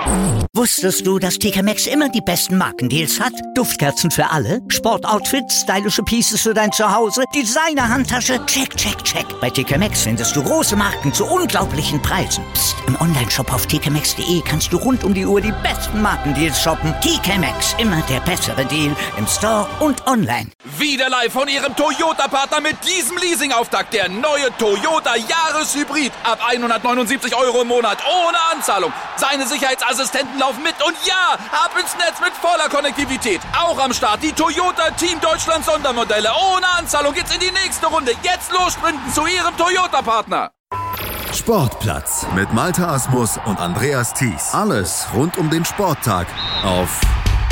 Wusstest du, dass TK Maxx immer die besten Markendeals hat? Duftkerzen für alle, Sportoutfits, stylische Pieces für dein Zuhause, Designer-Handtasche, check, check, check. Bei TK Maxx findest du große Marken zu unglaublichen Preisen. Psst. Im Onlineshop auf tkmaxx.de kannst du rund um die Uhr die besten Markendeals shoppen. TK Maxx, immer der bessere Deal im Store und online. Wieder live von Ihrem Toyota-Partner mit diesem Leasing-Auftakt. Der neue Toyota Jahreshybrid. Ab 179 € im Monat. Ohne Anzahlung. Seine Sicherheitsassistenten laufen mit. Und ja, ab ins Netz mit voller Konnektivität. Auch am Start die Toyota Team Deutschland Sondermodelle. Ohne Anzahlung geht's in die nächste Runde. Jetzt los sprinten zu Ihrem Toyota-Partner. Sportplatz mit Malte Asmus und Andreas Thies. Alles rund um den Sporttag auf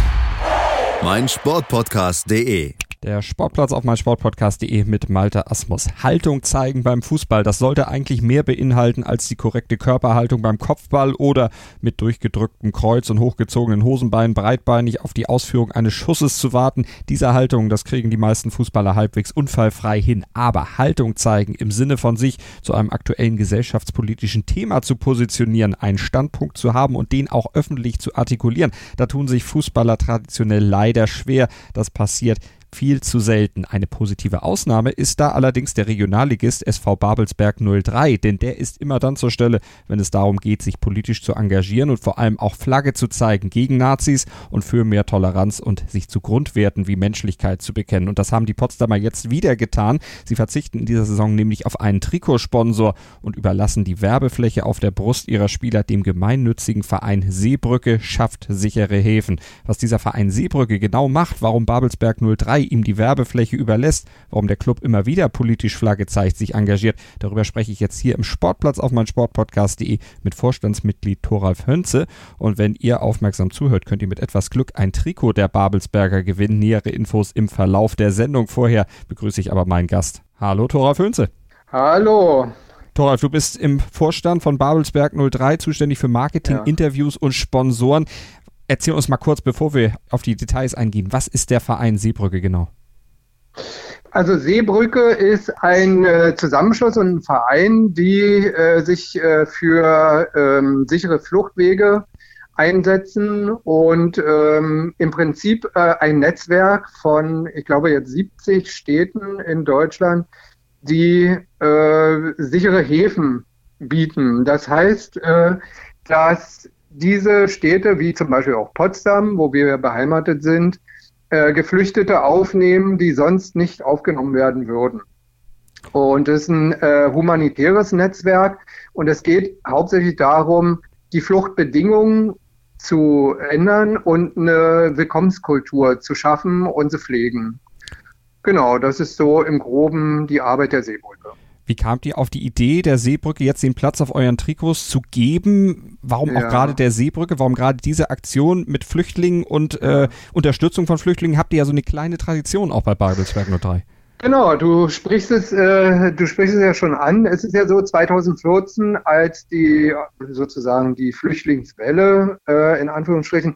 meinsportpodcast.de. Der Sportplatz auf meinsportpodcast.de mit Malte Asmus. Haltung zeigen beim Fußball, das sollte eigentlich mehr beinhalten als die korrekte Körperhaltung beim Kopfball oder mit durchgedrücktem Kreuz und hochgezogenen Hosenbeinen breitbeinig auf die Ausführung eines Schusses zu warten. Diese Haltung, das kriegen die meisten Fußballer halbwegs unfallfrei hin. Aber Haltung zeigen im Sinne von sich zu einem aktuellen gesellschaftspolitischen Thema zu positionieren, einen Standpunkt zu haben und den auch öffentlich zu artikulieren, da tun sich Fußballer traditionell leider schwer. Das passiert viel zu selten. Eine positive Ausnahme ist da allerdings der Regionalligist SV Babelsberg 03, denn der ist immer dann zur Stelle, wenn es darum geht, sich politisch zu engagieren und vor allem auch Flagge zu zeigen gegen Nazis und für mehr Toleranz und sich zu Grundwerten wie Menschlichkeit zu bekennen. Und das haben die Potsdamer jetzt wieder getan. Sie verzichten in dieser Saison nämlich auf einen Trikotsponsor und überlassen die Werbefläche auf der Brust ihrer Spieler dem gemeinnützigen Verein Seebrücke schafft sichere Häfen. Was dieser Verein Seebrücke genau macht, warum Babelsberg 03 ihm die Werbefläche überlässt, warum der Club immer wieder politisch Flagge zeigt, sich engagiert. Darüber spreche ich jetzt hier im Sportplatz auf meinsportpodcast.de mit Vorstandsmitglied Thoralf Hönze. Und wenn ihr aufmerksam zuhört, könnt ihr mit etwas Glück ein Trikot der Babelsberger gewinnen. Nähere Infos im Verlauf der Sendung. Vorher begrüße ich aber meinen Gast. Hallo Thoralf Hönze. Hallo. Thoralf, du bist im Vorstand von Babelsberg 03 zuständig für Marketing, Interviews und Sponsoren. Erzähl uns mal kurz, bevor wir auf die Details eingehen, was ist der Verein Seebrücke genau? Also Seebrücke ist ein Zusammenschluss und ein Verein, die sich für sichere Fluchtwege einsetzen und im Prinzip ein Netzwerk von, ich glaube jetzt 70 Städten in Deutschland, die sichere Häfen bieten. Das heißt, dass diese Städte, wie zum Beispiel auch Potsdam, wo wir beheimatet sind, Geflüchtete aufnehmen, die sonst nicht aufgenommen werden würden. Und es ist ein humanitäres Netzwerk und es geht hauptsächlich darum, die Fluchtbedingungen zu ändern und eine Willkommenskultur zu schaffen und zu pflegen. Genau, das ist so im Groben die Arbeit der Seebrücke. Wie kamt ihr auf die Idee, der Seebrücke jetzt den Platz auf euren Trikots zu geben? Warum auch gerade der Seebrücke? Warum gerade diese Aktion mit Flüchtlingen und Unterstützung von Flüchtlingen? Habt ihr ja so eine kleine Tradition auch bei Babelsberg 03. Genau, du sprichst es ja schon an. Es ist ja so 2014, als die Flüchtlingswelle in Anführungsstrichen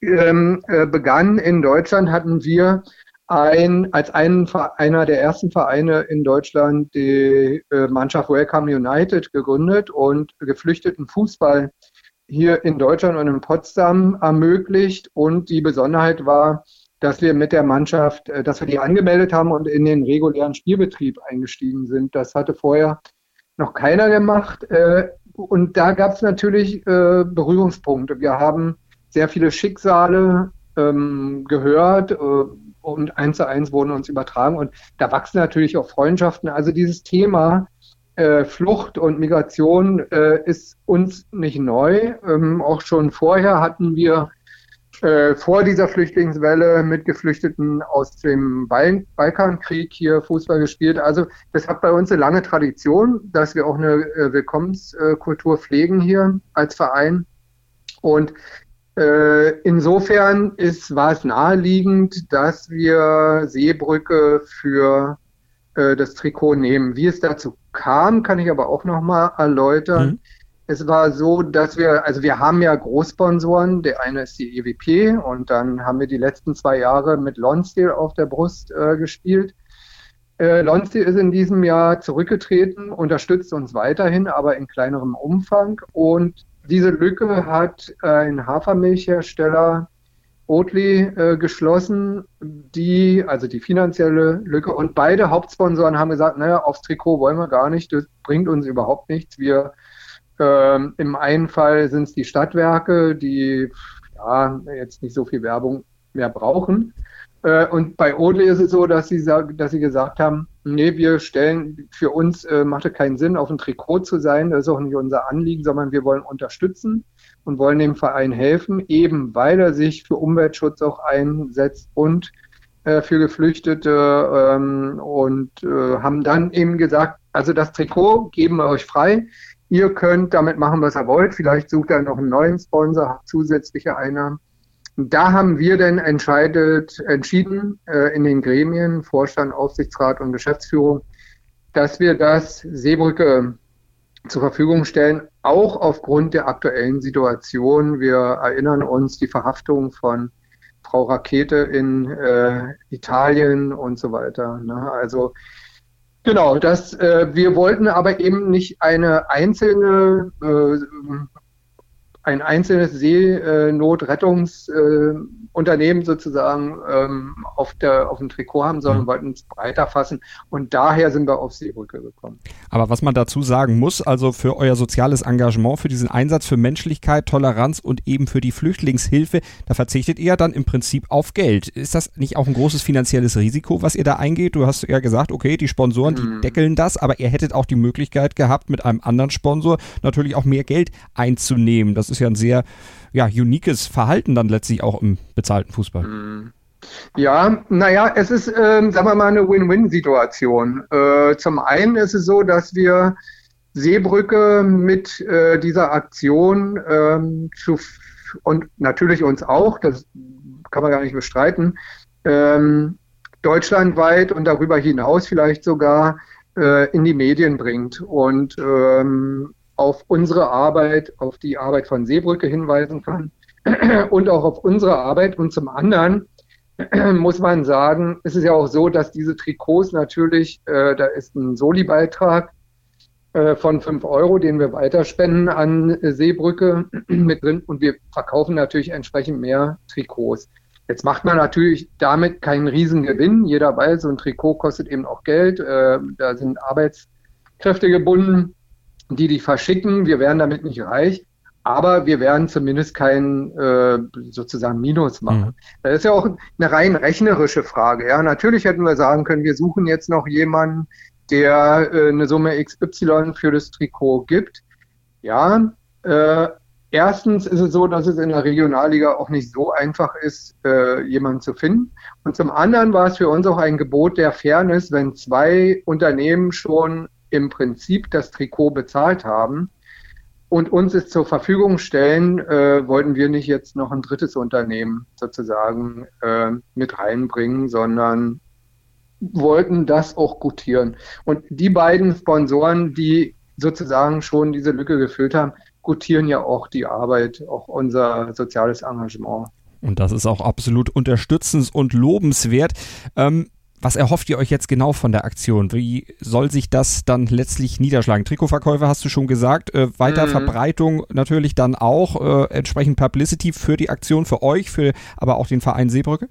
begann in Deutschland, hatten wir als einer der ersten Vereine in Deutschland die Mannschaft Welcome United gegründet und geflüchteten Fußball hier in Deutschland und in Potsdam ermöglicht. Und die Besonderheit war, dass wir mit der Mannschaft, dass wir die angemeldet haben und in den regulären Spielbetrieb eingestiegen sind. Das hatte vorher noch keiner gemacht. Und da gab es natürlich Berührungspunkte. Wir haben sehr viele Schicksale gehört und 1:1 wurden uns übertragen und da wachsen natürlich auch Freundschaften. Also dieses Thema Flucht und Migration ist uns nicht neu. Auch schon vorher hatten wir vor dieser Flüchtlingswelle mit Geflüchteten aus dem Balkankrieg hier Fußball gespielt. Also das hat bei uns eine lange Tradition, dass wir auch eine Willkommenskultur pflegen hier als Verein. Und insofern war es naheliegend, dass wir Seebrücke für das Trikot nehmen. Wie es dazu kam, kann ich aber auch nochmal erläutern. Es war so, dass wir haben ja Großsponsoren. Der eine ist die EWP und dann haben wir die letzten 2 Jahre mit Lonsdale auf der Brust gespielt. Lonsdale ist in diesem Jahr zurückgetreten, unterstützt uns weiterhin, aber in kleinerem Umfang. Und diese Lücke hat ein Hafermilchhersteller Oatly geschlossen, also die finanzielle Lücke. Und beide Hauptsponsoren haben gesagt, naja, aufs Trikot wollen wir gar nicht, das bringt uns überhaupt nichts. Im einen Fall sind es die Stadtwerke, die jetzt nicht so viel Werbung mehr brauchen. Und bei Oatly ist es so, dass sie gesagt haben, nee, für uns macht es keinen Sinn, auf dem Trikot zu sein, das ist auch nicht unser Anliegen, sondern wir wollen unterstützen und wollen dem Verein helfen, eben weil er sich für Umweltschutz auch einsetzt und für Geflüchtete und haben dann eben gesagt, also das Trikot geben wir euch frei, ihr könnt damit machen, was ihr wollt, vielleicht sucht ihr noch einen neuen Sponsor, habt zusätzliche Einnahmen. Da haben wir dann entschieden in den Gremien, Vorstand, Aufsichtsrat und Geschäftsführung, dass wir das Seebrücke zur Verfügung stellen, auch aufgrund der aktuellen Situation. Wir erinnern uns die Verhaftung von Frau Rakete in Italien und so weiter. Ne? Also genau, wir wollten aber eben nicht ein einzelnes Seenotrettungsunternehmen sozusagen auf dem Trikot haben, sondern wollten es breiter fassen. Und daher sind wir auf Seebrücke gekommen. Aber was man dazu sagen muss, also für euer soziales Engagement, für diesen Einsatz für Menschlichkeit, Toleranz und eben für die Flüchtlingshilfe, da verzichtet ihr dann im Prinzip auf Geld. Ist das nicht auch ein großes finanzielles Risiko, was ihr da eingeht? Du hast ja gesagt, okay, die Sponsoren, die deckeln das, aber ihr hättet auch die Möglichkeit gehabt, mit einem anderen Sponsor natürlich auch mehr Geld einzunehmen. Das ist ja ein sehr uniques Verhalten dann letztlich auch im bezahlten Fußball. Ja, naja, es ist, sagen wir mal, eine Win-Win-Situation. Zum einen ist es so, dass wir Seebrücke mit dieser Aktion und natürlich uns auch, das kann man gar nicht bestreiten, deutschlandweit und darüber hinaus vielleicht sogar in die Medien bringt und auf unsere Arbeit, auf die Arbeit von Seebrücke hinweisen kann und auch auf unsere Arbeit. Und zum anderen muss man sagen, es ist ja auch so, dass diese Trikots natürlich, da ist ein Soli-Beitrag von 5 €, den wir weiterspenden an Seebrücke mit drin und wir verkaufen natürlich entsprechend mehr Trikots. Jetzt macht man natürlich damit keinen Riesengewinn. Jeder weiß, so ein Trikot kostet eben auch Geld. Da sind Arbeitskräfte gebunden, die verschicken. Wir werden damit nicht reich, aber wir werden zumindest kein sozusagen Minus machen. Das ist ja auch eine rein rechnerische Frage. Ja, natürlich hätten wir sagen können, wir suchen jetzt noch jemanden, der eine Summe XY für das Trikot gibt. Ja, erstens ist es so, dass es in der Regionalliga auch nicht so einfach ist, jemanden zu finden. Und zum anderen war es für uns auch ein Gebot der Fairness, wenn 2 Unternehmen schon im Prinzip das Trikot bezahlt haben und uns es zur Verfügung stellen, wollten wir nicht jetzt noch ein drittes Unternehmen sozusagen mit reinbringen, sondern wollten das auch gutieren. Und die beiden Sponsoren, die sozusagen schon diese Lücke gefüllt haben, gutieren ja auch die Arbeit, auch unser soziales Engagement. Und das ist auch absolut unterstützens- und lobenswert. Was erhofft ihr euch jetzt genau von der Aktion? Wie soll sich das dann letztlich niederschlagen? Trikotverkäufe hast du schon gesagt, weiter Verbreitung natürlich dann auch, entsprechend Publicity für die Aktion, für euch, aber auch den Verein Seebrücke?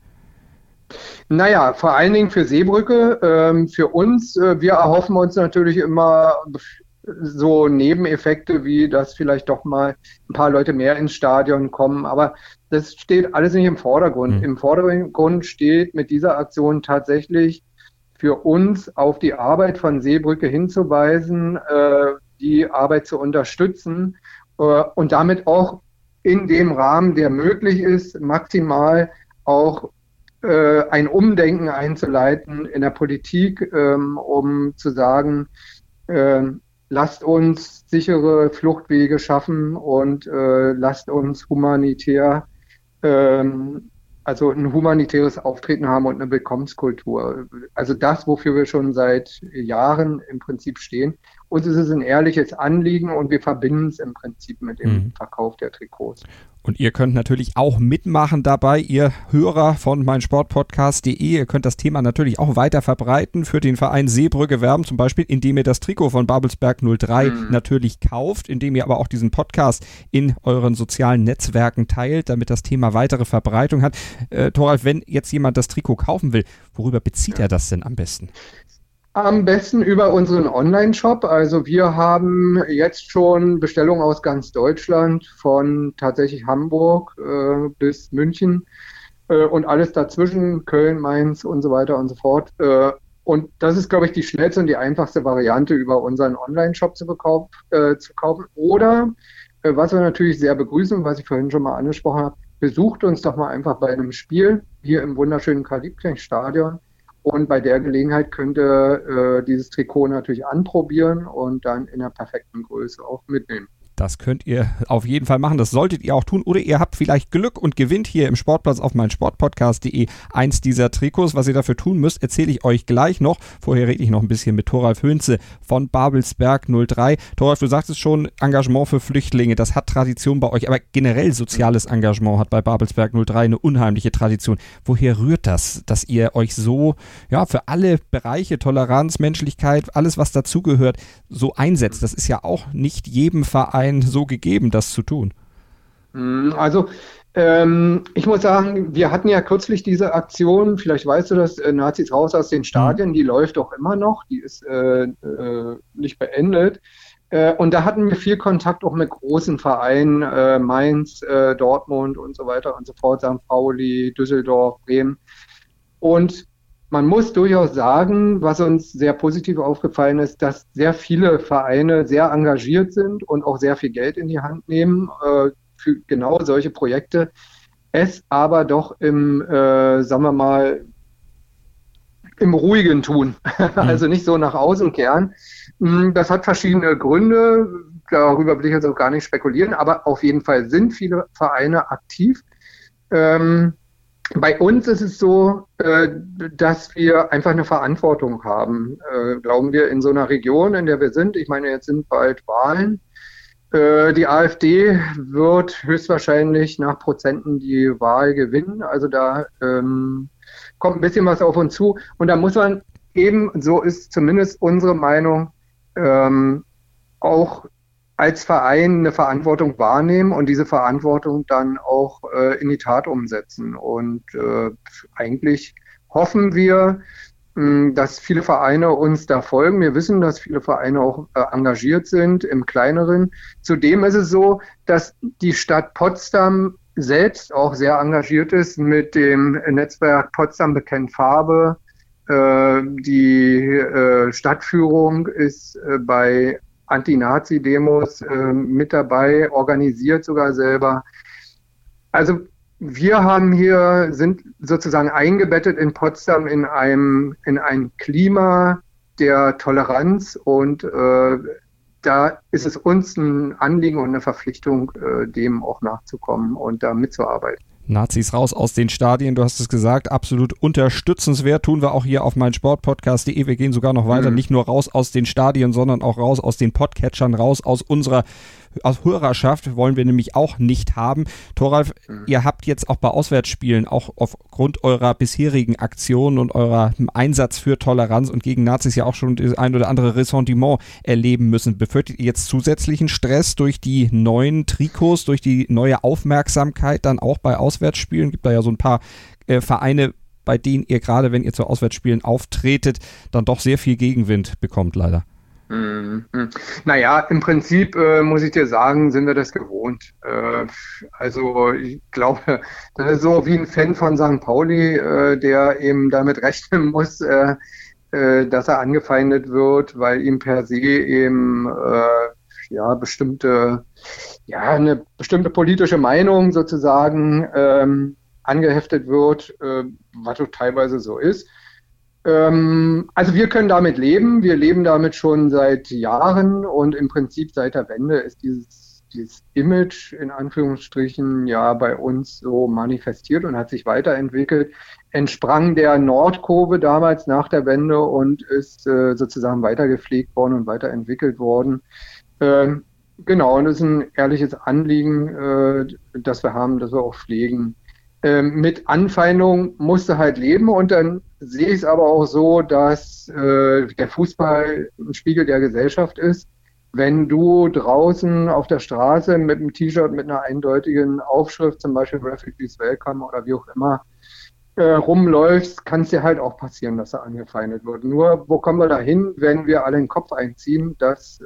Naja, vor allen Dingen für Seebrücke, für uns. Wir erhoffen uns natürlich immer so Nebeneffekte, wie dass vielleicht doch mal ein paar Leute mehr ins Stadion kommen. Aber das steht alles nicht im Vordergrund. Im Vordergrund steht mit dieser Aktion tatsächlich für uns auf die Arbeit von Seebrücke hinzuweisen, die Arbeit zu unterstützen und damit auch in dem Rahmen, der möglich ist, maximal auch ein Umdenken einzuleiten in der Politik, um zu sagen, lasst uns sichere Fluchtwege schaffen und lasst uns humanitär, also ein humanitäres Auftreten haben und eine Willkommenskultur. Also das, wofür wir schon seit Jahren im Prinzip stehen. uns ist es ein ehrliches Anliegen und wir verbinden es im Prinzip mit dem Verkauf der Trikots. Und ihr könnt natürlich auch mitmachen dabei, ihr Hörer von meinsportpodcast.de. Ihr könnt das Thema natürlich auch weiter verbreiten, für den Verein Seebrücke werben, zum Beispiel, indem ihr das Trikot von Babelsberg 03 natürlich kauft, indem ihr aber auch diesen Podcast in euren sozialen Netzwerken teilt, damit das Thema weitere Verbreitung hat. Thoralf, wenn jetzt jemand das Trikot kaufen will, worüber bezieht er das denn am besten? Am besten über unseren Online-Shop. Also wir haben jetzt schon Bestellungen aus ganz Deutschland, von tatsächlich Hamburg bis München und alles dazwischen, Köln, Mainz und so weiter und so fort. Und das ist, glaube ich, die schnellste und die einfachste Variante, über unseren Online-Shop zu kaufen. Oder, was wir natürlich sehr begrüßen, was ich vorhin schon mal angesprochen habe, besucht uns doch mal einfach bei einem Spiel hier im wunderschönen Karl-Liebknecht-Stadion. Und bei der Gelegenheit könnt ihr dieses Trikot natürlich anprobieren und dann in der perfekten Größe auch mitnehmen. Das könnt ihr auf jeden Fall machen, das solltet ihr auch tun. Oder ihr habt vielleicht Glück und gewinnt hier im Sportplatz auf meinsportpodcast.de eins dieser Trikots. Was ihr dafür tun müsst, erzähle ich euch gleich noch. Vorher rede ich noch ein bisschen mit Thoralf Hönze von Babelsberg 03. Thoralf, du sagtest schon, Engagement für Flüchtlinge, das hat Tradition bei euch, aber generell soziales Engagement hat bei Babelsberg 03 eine unheimliche Tradition. Woher rührt das, dass ihr euch so für alle Bereiche, Toleranz, Menschlichkeit, alles was dazugehört, so einsetzt? Das ist ja auch nicht jedem Verein so gegeben, das zu tun. Also ich muss sagen, wir hatten ja kürzlich diese Aktion, vielleicht weißt du das, Nazis raus aus den Stadien, die läuft auch immer noch, die ist nicht beendet. Und da hatten wir viel Kontakt auch mit großen Vereinen, Mainz, Dortmund und so weiter und so fort, St. Pauli, Düsseldorf, Bremen. Und man muss durchaus sagen, was uns sehr positiv aufgefallen ist, dass sehr viele Vereine sehr engagiert sind und auch sehr viel Geld in die Hand nehmen für genau solche Projekte. Es aber doch im, sagen wir mal, im Ruhigen tun, also nicht so nach außen kehren. Das hat verschiedene Gründe, darüber will ich jetzt auch gar nicht spekulieren, aber auf jeden Fall sind viele Vereine aktiv. Bei uns ist es so, dass wir einfach eine Verantwortung haben, glauben wir, in so einer Region, in der wir sind. Ich meine, jetzt sind bald Wahlen. Die AfD wird höchstwahrscheinlich nach Prozenten die Wahl gewinnen. Also da kommt ein bisschen was auf uns zu. Und da muss man eben, so ist zumindest unsere Meinung, auch als Verein eine Verantwortung wahrnehmen und diese Verantwortung dann auch in die Tat umsetzen. Und eigentlich hoffen wir, dass viele Vereine uns da folgen. Wir wissen, dass viele Vereine auch engagiert sind im Kleineren. Zudem ist es so, dass die Stadt Potsdam selbst auch sehr engagiert ist mit dem Netzwerk Potsdam bekennt Farbe. Die Stadtführung ist bei Anti-Nazi-Demos mit dabei, organisiert sogar selber. Also wir sind sozusagen eingebettet in Potsdam in ein Klima der Toleranz und da ist es uns ein Anliegen und eine Verpflichtung, dem auch nachzukommen und da mitzuarbeiten. Nazis raus aus den Stadien, du hast es gesagt, absolut unterstützenswert, tun wir auch hier auf meinsportpodcast.de, wir gehen sogar noch weiter, nicht nur raus aus den Stadien, sondern auch raus aus den Podcatchern, raus aus unserer Hörerschaft, wollen wir nämlich auch nicht haben. Thoralf, ihr habt jetzt auch bei Auswärtsspielen, auch aufgrund eurer bisherigen Aktionen und eurem Einsatz für Toleranz und gegen Nazis ja auch schon das ein oder andere Ressentiment erleben müssen. Befürchtet ihr jetzt zusätzlichen Stress durch die neuen Trikots, durch die neue Aufmerksamkeit dann auch bei Auswärtsspielen? Gibt da ja so ein paar Vereine, bei denen ihr gerade, wenn ihr zu Auswärtsspielen auftretet, dann doch sehr viel Gegenwind bekommt, leider. Naja, im Prinzip muss ich dir sagen, sind wir das gewohnt. Also ich glaube, das ist so wie ein Fan von St. Pauli, der eben damit rechnen muss, dass er angefeindet wird, weil ihm per se eben eine bestimmte politische Meinung sozusagen angeheftet wird, was so teilweise so ist. Also wir können damit leben, wir leben damit schon seit Jahren und im Prinzip seit der Wende ist dieses Image in Anführungsstrichen ja bei uns so manifestiert und hat sich weiterentwickelt, entsprang der Nordkurve damals nach der Wende und ist sozusagen weitergepflegt worden und weiterentwickelt worden. Genau, und es ist ein ehrliches Anliegen, das wir haben, das wir auch pflegen. Mit Anfeindung musst du halt leben und dann sehe ich es aber auch so, dass der Fußball ein Spiegel der Gesellschaft ist. Wenn du draußen auf der Straße mit einem T-Shirt mit einer eindeutigen Aufschrift, zum Beispiel Refugees Welcome oder wie auch immer, rumläufst, kann es dir halt auch passieren, dass er angefeindet wird. Nur, wo kommen wir da hin, wenn wir alle den Kopf einziehen? Das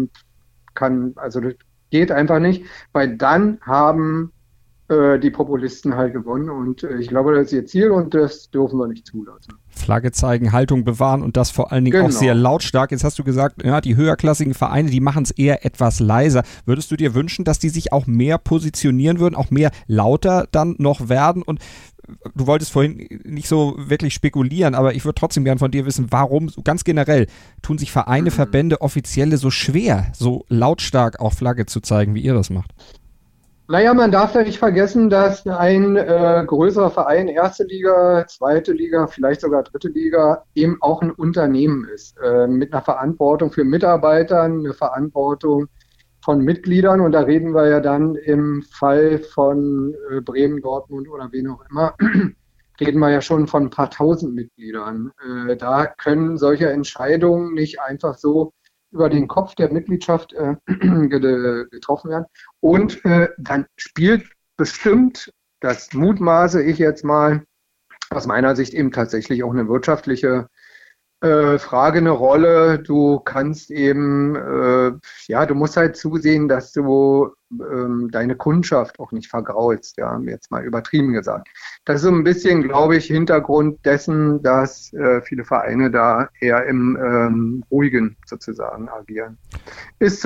das geht einfach nicht, weil dann haben die Populisten halt gewonnen und ich glaube, das ist ihr Ziel und das dürfen wir nicht zulassen. Flagge zeigen, Haltung bewahren und das vor allen Dingen auch sehr lautstark. Jetzt hast du gesagt, ja, die höherklassigen Vereine, die machen es eher etwas leiser. Würdest du dir wünschen, dass die sich auch mehr positionieren würden, auch mehr lauter dann noch werden? Und du wolltest vorhin nicht so wirklich spekulieren, aber ich würde trotzdem gern von dir wissen, warum, ganz generell, tun sich Vereine, Verbände, Offizielle so schwer, so lautstark auch Flagge zu zeigen, wie ihr das macht? Naja, man darf ja nicht vergessen, dass ein größerer Verein, erste Liga, zweite Liga, vielleicht sogar dritte Liga, eben auch ein Unternehmen ist, mit einer Verantwortung für Mitarbeiter, eine Verantwortung von Mitgliedern. Und da reden wir ja dann im Fall von Bremen, Dortmund oder wen auch immer, reden wir ja schon von ein paar tausend Mitgliedern. Da können solche Entscheidungen nicht einfach so über den Kopf der Mitgliedschaft getroffen werden. Und dann spielt bestimmt, das mutmaße ich jetzt mal, aus meiner Sicht eben tatsächlich auch eine wirtschaftliche Frage eine Rolle. Du kannst eben, du musst halt zusehen, dass du deine Kundschaft auch nicht vergraulst, ja, jetzt mal übertrieben gesagt. Das ist so ein bisschen, glaube ich, Hintergrund dessen, dass viele Vereine da eher im Ruhigen sozusagen agieren. Ist,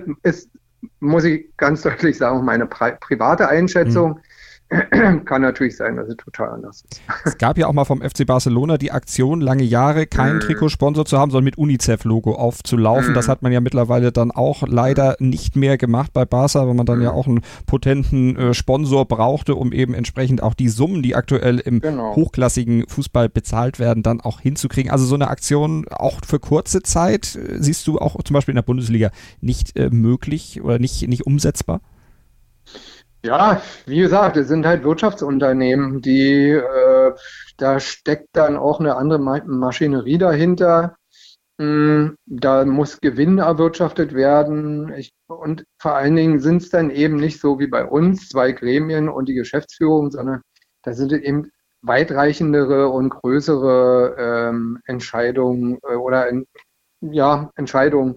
muss ich ganz deutlich sagen, meine private Einschätzung. Kann natürlich sein, dass es total anders ist. Es gab ja auch mal vom FC Barcelona die Aktion, lange Jahre keinen Trikotsponsor zu haben, sondern mit UNICEF-Logo aufzulaufen. Das hat man ja mittlerweile dann auch leider nicht mehr gemacht bei Barca, weil man dann ja auch einen potenten Sponsor brauchte, um eben entsprechend auch die Summen, die aktuell im hochklassigen Fußball bezahlt werden, dann auch hinzukriegen. Also so eine Aktion auch für kurze Zeit siehst du auch zum Beispiel in der Bundesliga nicht möglich oder nicht umsetzbar? Ja, wie gesagt, es sind halt Wirtschaftsunternehmen, die, da steckt dann auch eine andere Maschinerie dahinter. Da muss Gewinn erwirtschaftet werden. Und vor allen Dingen sind es dann eben nicht so wie bei uns, 2 Gremien und die Geschäftsführung, sondern da sind eben weitreichendere und größere Entscheidungen Entscheidungen.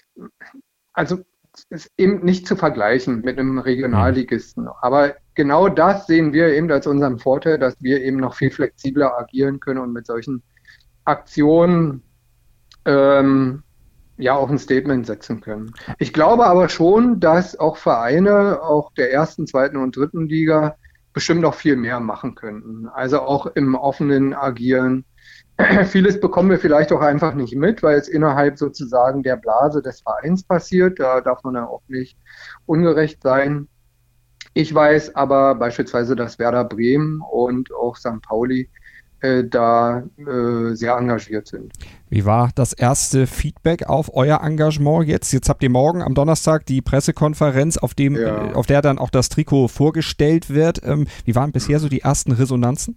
Also ist eben nicht zu vergleichen mit einem Regionalligisten. Aber genau das sehen wir eben als unseren Vorteil, dass wir eben noch viel flexibler agieren können und mit solchen Aktionen auch ein Statement setzen können. Ich glaube aber schon, dass auch Vereine, auch der ersten, zweiten und dritten Liga, bestimmt noch viel mehr machen könnten. Also auch im offenen Agieren. Vieles bekommen wir vielleicht auch einfach nicht mit, weil es innerhalb sozusagen der Blase des Vereins passiert. Da darf man ja auch nicht ungerecht sein. Ich weiß aber beispielsweise, dass Werder Bremen und auch St. Pauli da sehr engagiert sind. Wie war das erste Feedback auf euer Engagement jetzt? Jetzt habt ihr morgen am Donnerstag die Pressekonferenz, auf der dann auch das Trikot vorgestellt wird. Wie waren bisher so die ersten Resonanzen?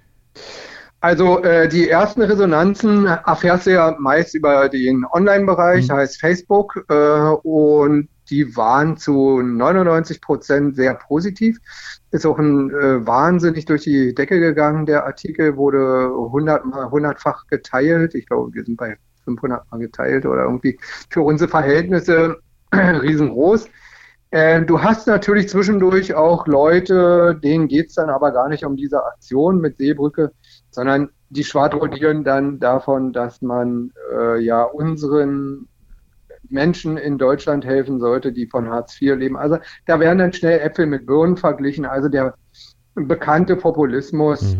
Also die ersten Resonanzen erfährst du ja meist über den Online-Bereich, heißt Facebook, und die waren zu 99% sehr positiv. Ist auch ein wahnsinnig durch die Decke gegangen. Der Artikel wurde 100-fach geteilt. Ich glaube, wir sind bei 500 Mal geteilt oder irgendwie für unsere Verhältnisse riesengroß. Du hast natürlich zwischendurch auch Leute, denen geht's dann aber gar nicht um diese Aktion mit Seebrücke, sondern die schwadronieren dann davon, dass man unseren Menschen in Deutschland helfen sollte, die von Hartz IV leben. Also da werden dann schnell Äpfel mit Birnen verglichen. Also der bekannte Populismus,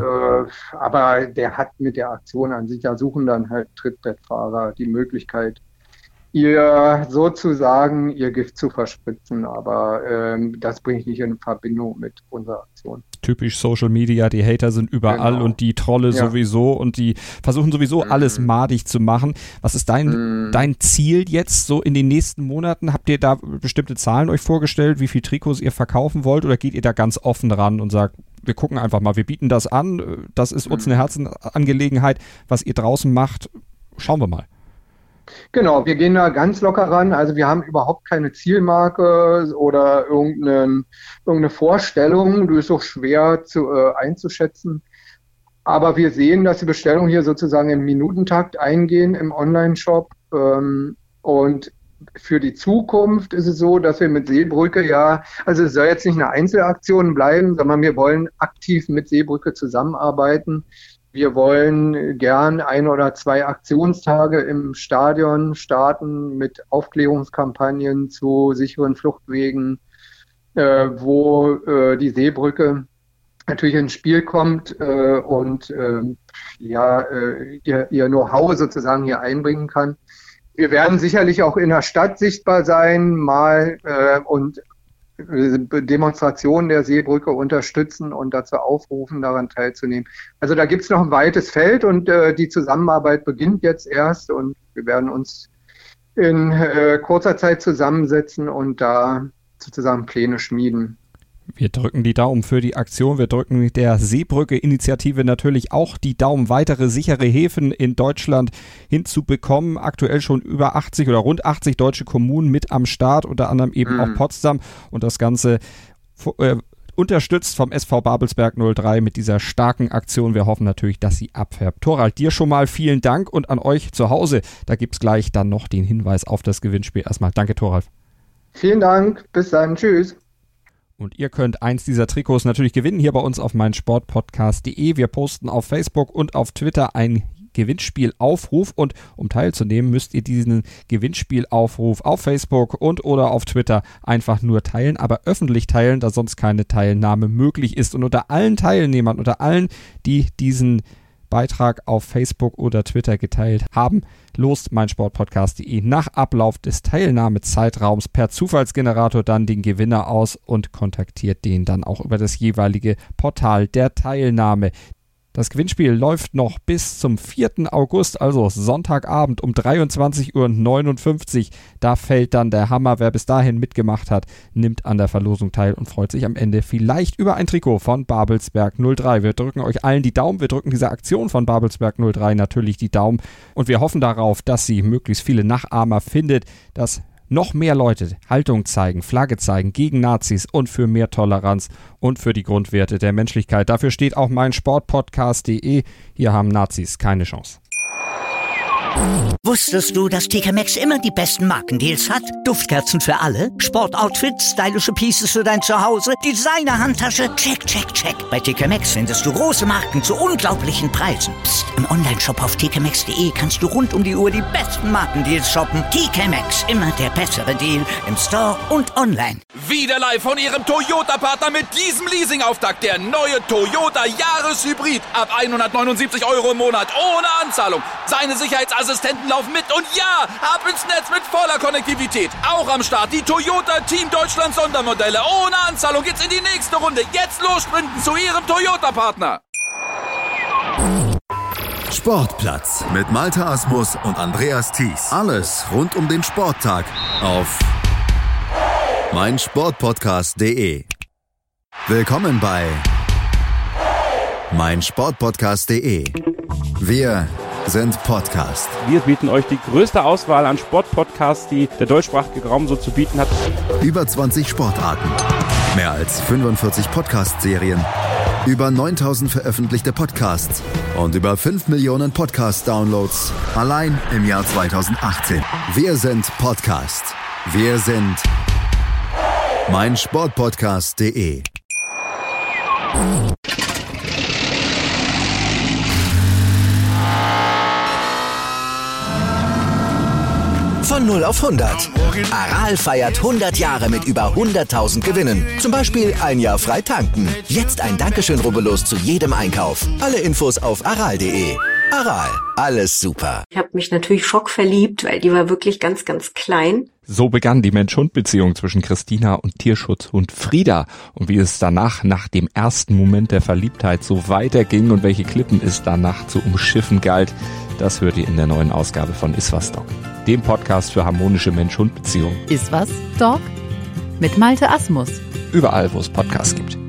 aber der hat mit der Aktion an sich, da suchen dann halt Trittbrettfahrer die Möglichkeit, ihr sozusagen ihr Gift zu verspritzen, aber das bringe ich nicht in Verbindung mit unserer Aktion. Typisch Social Media, die Hater sind überall und die Trolle sowieso und die versuchen sowieso alles madig zu machen. Was ist dein Ziel jetzt so in den nächsten Monaten? Habt ihr da bestimmte Zahlen euch vorgestellt, wie viel Trikots ihr verkaufen wollt, oder geht ihr da ganz offen ran und sagt, wir gucken einfach mal, wir bieten das an, das ist uns eine Herzensangelegenheit, was ihr draußen macht, schauen wir mal. Genau, wir gehen da ganz locker ran. Also wir haben überhaupt keine Zielmarke oder irgendeine Vorstellung. Das ist auch schwer einzuschätzen. Aber wir sehen, dass die Bestellungen hier sozusagen im Minutentakt eingehen im Online-Shop. Und für die Zukunft ist es so, dass wir mit Seebrücke also es soll jetzt nicht eine Einzelaktion bleiben, sondern wir wollen aktiv mit Seebrücke zusammenarbeiten. Wir wollen gern 1 oder 2 Aktionstage im Stadion starten mit Aufklärungskampagnen zu sicheren Fluchtwegen, wo die Seebrücke natürlich ins Spiel kommt und ihr Know-how sozusagen hier einbringen kann. Wir werden sicherlich auch in der Stadt sichtbar sein, und Demonstrationen der Seebrücke unterstützen und dazu aufrufen, daran teilzunehmen. Also da gibt es noch ein weites Feld und die Zusammenarbeit beginnt jetzt erst und wir werden uns in kurzer Zeit zusammensetzen und da sozusagen Pläne schmieden. Wir drücken die Daumen für die Aktion. Wir drücken der Seebrücke-Initiative natürlich auch die Daumen, weitere sichere Häfen in Deutschland hinzubekommen. Aktuell schon über 80 oder rund 80 deutsche Kommunen mit am Start, unter anderem eben auch Potsdam. Und das Ganze unterstützt vom SV Babelsberg 03 mit dieser starken Aktion. Wir hoffen natürlich, dass sie abfärbt. Thorald, dir schon mal vielen Dank und an euch zu Hause. Da gibt es gleich dann noch den Hinweis auf das Gewinnspiel. Erstmal danke, Thorald. Vielen Dank. Bis dann. Tschüss. Und ihr könnt eins dieser Trikots natürlich gewinnen, hier bei uns auf meinsportpodcast.de. Wir posten auf Facebook und auf Twitter einen Gewinnspielaufruf und um teilzunehmen, müsst ihr diesen Gewinnspielaufruf auf Facebook und oder auf Twitter einfach nur teilen, aber öffentlich teilen, da sonst keine Teilnahme möglich ist. Und unter allen Teilnehmern, unter allen, die diesen Beitrag auf Facebook oder Twitter geteilt haben, lost meinsportpodcast.de nach Ablauf des Teilnahmezeitraums per Zufallsgenerator dann den Gewinner aus und kontaktiert den dann auch über das jeweilige Portal der Teilnahme. Das Gewinnspiel läuft noch bis zum 4. August, also Sonntagabend um 23:59 Uhr. Da fällt dann der Hammer. Wer bis dahin mitgemacht hat, nimmt an der Verlosung teil und freut sich am Ende vielleicht über ein Trikot von Babelsberg 03. Wir drücken euch allen die Daumen. Wir drücken dieser Aktion von Babelsberg 03 natürlich die Daumen. Und wir hoffen darauf, dass sie möglichst viele Nachahmer findet, dass noch mehr Leute Haltung zeigen, Flagge zeigen gegen Nazis und für mehr Toleranz und für die Grundwerte der Menschlichkeit. Dafür steht auch meinsportpodcast.de. Hier haben Nazis keine Chance. Wusstest du, dass TK Maxx immer die besten Markendeals hat? Duftkerzen für alle, Sportoutfits, stylische Pieces für dein Zuhause, Designer-Handtasche, check, check, check. Bei TK Maxx findest du große Marken zu unglaublichen Preisen. Psst. Im Onlineshop auf tkmaxx.de kannst du rund um die Uhr die besten Markendeals shoppen. TK Maxx, immer der bessere Deal im Store und online. Wieder live von ihrem Toyota-Partner mit diesem Leasing-Auftakt. Der neue Toyota Jahreshybrid. Ab 179 € im Monat ohne Anzahlung. Seine Sicherheitsassistenten laufen mit und ja, ab ins Netz mit voller Konnektivität. Auch am Start die Toyota Team Deutschland Sondermodelle. Ohne Anzahlung geht's in die nächste Runde. Jetzt los sprinten zu ihrem Toyota-Partner. Sportplatz mit Malte Asmus und Andreas Thies. Alles rund um den Sporttag auf meinsportpodcast.de. Willkommen bei meinsportpodcast.de. Wir sind Podcast. Wir bieten euch die größte Auswahl an Sportpodcasts, die der deutschsprachige Raum so zu bieten hat. Über 20 Sportarten, mehr als 45 Podcast-Serien, über 9000 veröffentlichte Podcasts und über 5 Millionen Podcast-Downloads allein im Jahr 2018. Wir sind Podcast. Wir sind meinsportpodcast.de. Von 0 auf 100. Aral feiert 100 Jahre mit über 100.000 Gewinnen. Zum Beispiel ein Jahr frei tanken. Jetzt ein Dankeschön, rubbellos zu jedem Einkauf. Alle Infos auf aral.de. Aral, alles super. Ich habe mich natürlich schockverliebt, weil die war wirklich ganz, ganz klein. So begann die Mensch-Hund-Beziehung zwischen Christina und Tierschutzhund Frieda. Und wie es danach, nach dem ersten Moment der Verliebtheit, so weiterging und welche Klippen es danach zu umschiffen galt, das hört ihr in der neuen Ausgabe von Iswas Dog, dem Podcast für harmonische Mensch-Hund-Beziehungen. Iswas Dog? Mit Malte Asmus. Überall, wo es Podcasts gibt.